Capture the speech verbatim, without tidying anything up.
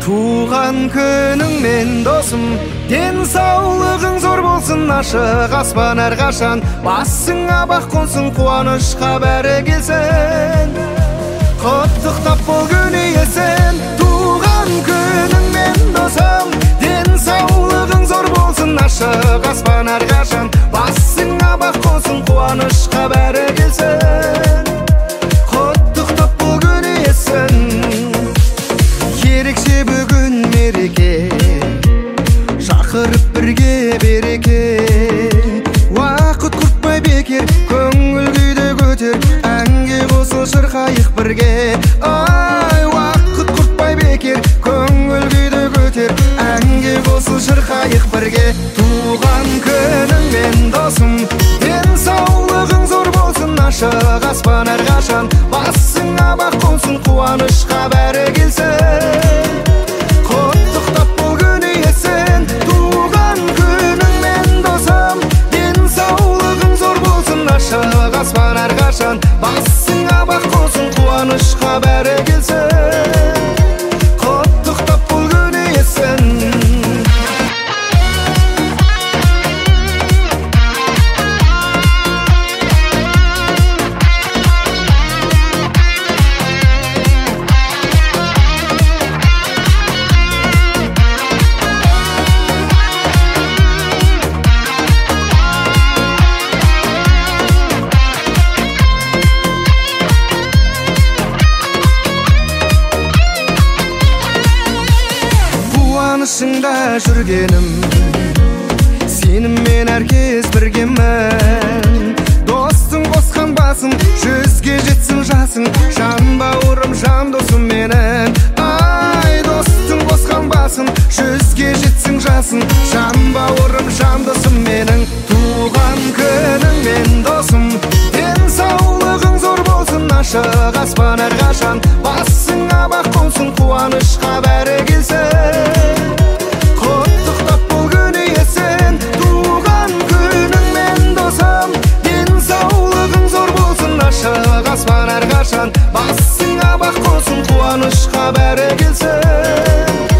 Туған күнің мен досым, денсаулығың зор болсын, ашық аспан әрқашан басыңа бақ қонсын, қуанышқа бәрі келсін. Құттықтап бол күн иесін, туған күнің мен досым, денсаулығың зор болсын, ашық аспан әрқашан басыңа бақ қонсын, қуанышқа бәрі келсін. Құттықтап бол күн иесін. Ерекше бүгін мереке, шақырып бірге береке. Уақыт құртпай бекер, көңіл күйді көтер, әнге қосыл шырқайық бірге. Ай, уақыт құртпай бекер, көңіл күйді көтер, әнге қосыл шырқайық бірге. Туған күнің мен досым, денсаулығың зор болсын, ашық аспан әрқашан басыңа бақ қонсын, қуанышқа бәрі келсін. Құттықтап бол күн иесін, туған күнің мен досым, денсаулығың зор болсын, ашық аспан әрқашан басыңа бақ қонсын, қуанышқа бәрі келсін. Құттықтап бол күн иесін. Қуанышыңда жүргенім, сеніммен әркез біргемін. Достың қосқан басым, жүзге жетсін жасың, жан бауырым, жан досым менің. Ай, достың қосқан басым, жүзге жетсін жасың, жан бауырым, жан досым менің. Туған күнің мен досым, денсаулығың зор болсын, ашық аспан әрқашан басыңа бақ қонсын, қуанышқа бәрі келсін. Құттықтап бол күн иесін, туған күнің мен досым, денсаулығың зор болсын, ашық аспан әрқашан басыңа бақ қонсын, қуанышқа бәрі келсін.